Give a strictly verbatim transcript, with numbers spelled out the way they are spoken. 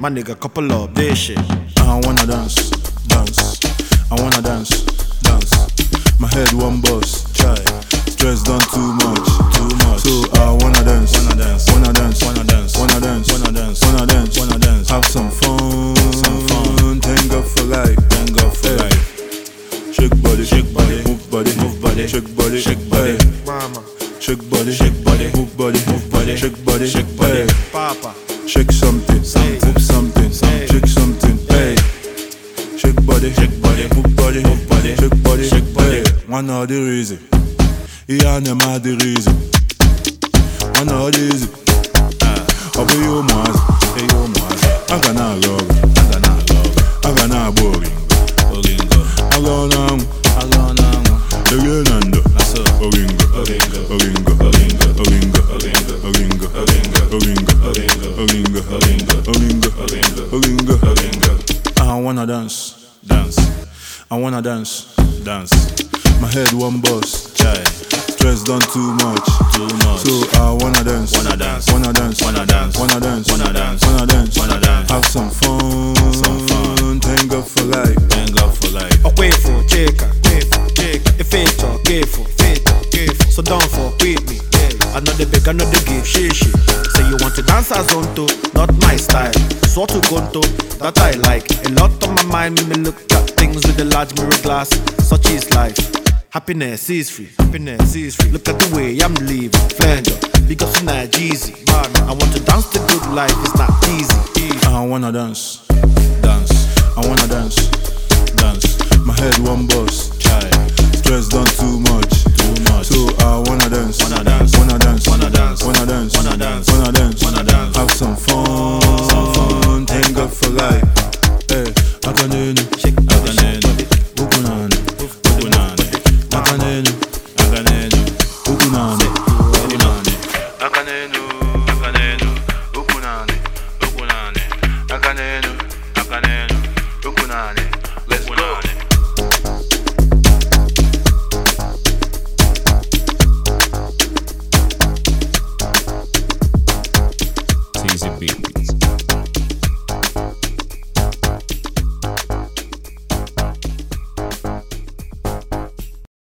My nigga, couple up this shit. I wanna dance, dance. I wanna dance, dance. My head one bust, try. Stress done too much, too much. So I wanna dance, wanna dance, wanna dance, wanna dance, wanna dance, wanna dance, wanna dance, wanna dance. Have some fun, some fun. Thank God for life, thank God for life. Shake body, shake body, move body, move body, shake body, shake body, Mama, shake body, shake body, move body, move body, shake body, shake body. Papa, Shake something, move something, shake something, hey. Shake body, shake body, move body, move body, shake body, shake body. One of the reason, yeah, I'm the reason. One of the reason, I'll be your man, hey your man. I got no love, I got no love, I got no boring, boring. I got no, I got no. The girl nando, oringo, oringo, oringo, oringo, oringo, oringo, oringo, oringo, oringo, oringo, oringo, oringo, oringo. I wanna dance, dance. I wanna dance, dance. My head one bust, chai. Stress done too much, too much. So I wanna dance, wanna dance, wanna dance, wanna dance, wanna dance, wanna dance, wanna dance, wanna dance. Have some fun, some fun. Thank God for life, thank God for life. okay for cheka, if it's okay for, so don't fuck with me. Another beg, another give, shit shit. Say you want to dance as onto, not my style. So to conto, that I like. A lot on my mind, me, me look at things with a large mirror glass. Such is life. Happiness is free, happiness is free. Look at the way I'm living, Flender. Big up to Nigeria. I want to dance the good life, it's not easy. I wanna dance, dance. I wanna dance, dance. My head one bust, chai. Stress done too much, too much. So I wanna dance, wanna dance, wanna dance, wanna dance, wanna dance, wanna dance, wanna dance, wanna dance. Have some fun, some fun. Thank God for life. Hey, I can do it, shake, I can do it. Ukunane, ukunane, I can do it, I can do it. Ukunane, ukunane, I can do it, I can do it. Ukunane, ukunane, I can do it, I can do it. Ukunane, let's go. Easy beat.